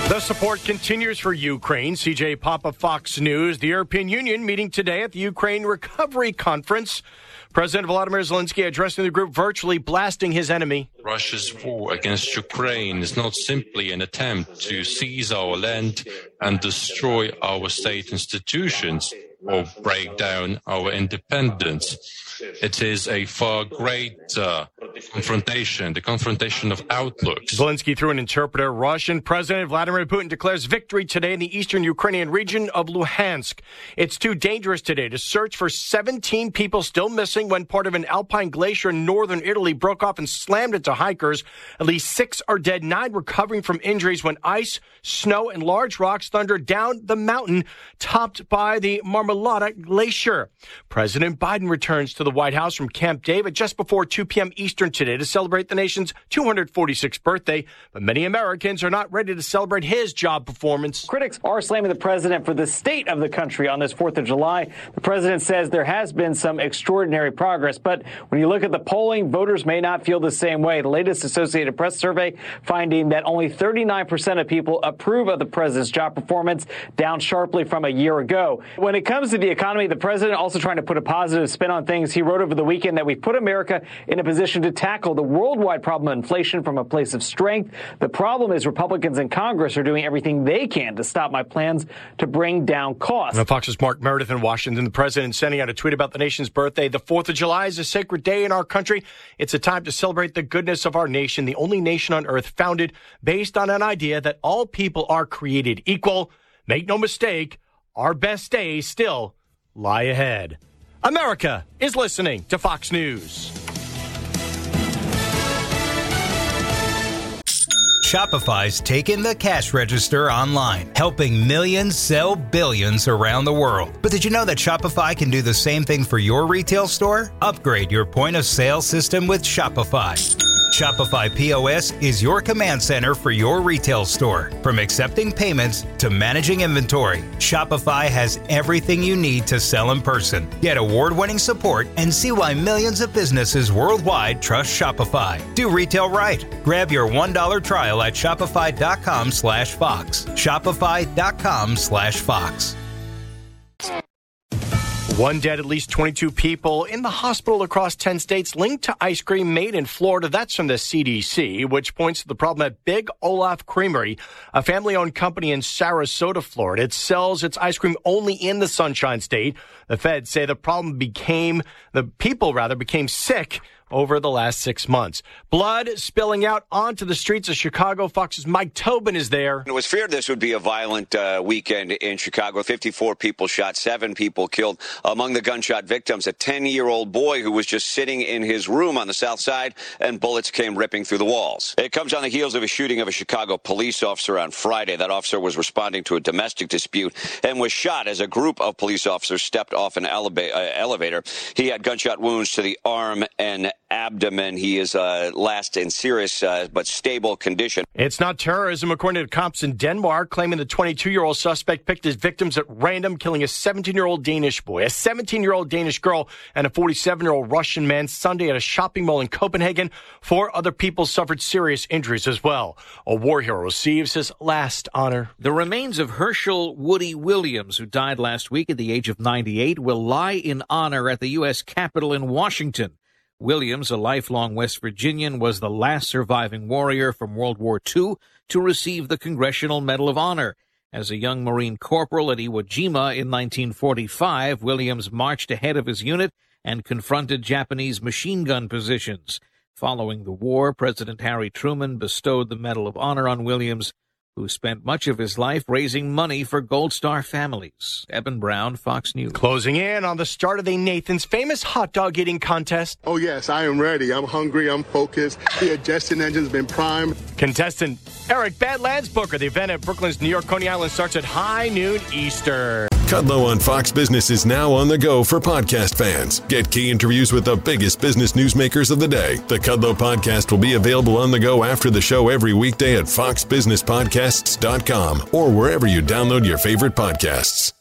The support continues for Ukraine. CJ Papa, Fox News. The European Union meeting today at the Ukraine Recovery Conference. President Volodymyr Zelensky addressing the group virtually, blasting his enemy. Russia's war against Ukraine is not simply an attempt to seize our land and destroy our state institutions or break down our independence. It is a far greater confrontation, the confrontation of outlooks. Zelensky through an interpreter. Russian President Vladimir Putin declares victory today in the eastern Ukrainian region of Luhansk. It's too dangerous today to search for 17 people still missing when part of an alpine glacier in northern Italy broke off and slammed into hikers. At least 6 are dead, 9 recovering from injuries when ice, snow, and large rocks thundered down the mountain, topped by the Marmolada Glacier. President Biden returns to the White House from Camp David just before 2 p.m. Eastern today to celebrate the nation's 246th birthday. But many Americans are not ready to celebrate his job performance. Critics are slamming the president for the state of the country on this 4th of July. The president says there has been some extraordinary progress. But when you look at the polling, voters may not feel the same way. The latest Associated Press survey finding that only 39% of people approve of the president's job performance, down sharply from a year ago. When it comes to the economy, the president also trying to put a positive spin on things. He wrote over the weekend that we've put America in a position to tackle the worldwide problem of inflation from a place of strength. The problem is Republicans in Congress are doing everything they can to stop my plans to bring down costs. Fox's Mark Meredith in Washington. The president sending out a tweet about the nation's birthday. The 4th of July is a sacred day in our country. It's a time to celebrate the goodness of our nation, the only nation on earth founded based on an idea that all people are created equal. Make no mistake, our best days still lie ahead. America is listening to Fox News. Shopify's taken the cash register online, helping millions sell billions around the world. But did you know that Shopify can do the same thing for your retail store? Upgrade your point of sale system with Shopify. Shopify POS is your command center for your retail store. From accepting payments to managing inventory, Shopify has everything you need to sell in person. Get award-winning support and see why millions of businesses worldwide trust Shopify. Do retail right. Grab your $1 trial at shopify.com/Fox. Shopify.com/Fox. One dead, at least 22 people in the hospital across 10 states linked to ice cream made in Florida. That's from the CDC, which points to the problem at Big Olaf Creamery, a family-owned company in Sarasota, Florida. It sells its ice cream only in the Sunshine State. The feds say the people became sick over the last 6 months. Blood spilling out onto the streets of Chicago. Fox's Mike Tobin is there. It was feared this would be a violent weekend in Chicago. 54 people shot, 7 people killed. Among the gunshot victims, a 10-year-old boy who was just sitting in his room on the south side, and bullets came ripping through the walls. It comes on the heels of a shooting of a Chicago police officer on Friday. That officer was responding to a domestic dispute and was shot as a group of police officers stepped off an elevator. He had gunshot wounds to the arm and abdomen. He is last in serious but stable condition. It's not terrorism, according to cops in Denmark, claiming the 22-year-old suspect picked his victims at random, killing a 17-year-old Danish boy, a 17-year-old Danish girl, and a 47-year-old Russian man Sunday at a shopping mall in Copenhagen. 4 other people suffered serious injuries as well. A war hero receives his last honor. The remains of Herschel Woody Williams, who died last week at the age of 98, will lie in honor at the U.S. Capitol in Washington. Williams, a lifelong West Virginian, was the last surviving warrior from World War II to receive the Congressional Medal of Honor. As a young Marine corporal at Iwo Jima in 1945, Williams marched ahead of his unit and confronted Japanese machine gun positions. Following the war, President Harry Truman bestowed the Medal of Honor on Williams, who spent much of his life raising money for Gold Star families. Eben Brown, Fox News. Closing in on the start of the Nathan's famous hot dog eating contest. Oh, yes, I am ready. I'm hungry. I'm focused. The digestion engine's been primed. Contestant Eric Badlands Booker. The event at Brooklyn's New York Coney Island starts at high noon Eastern. Kudlow on Fox Business is now on the go for podcast fans. Get key interviews with the biggest business newsmakers of the day. The Kudlow podcast will be available on the go after the show every weekday at foxbusinesspodcasts.com or wherever you download your favorite podcasts.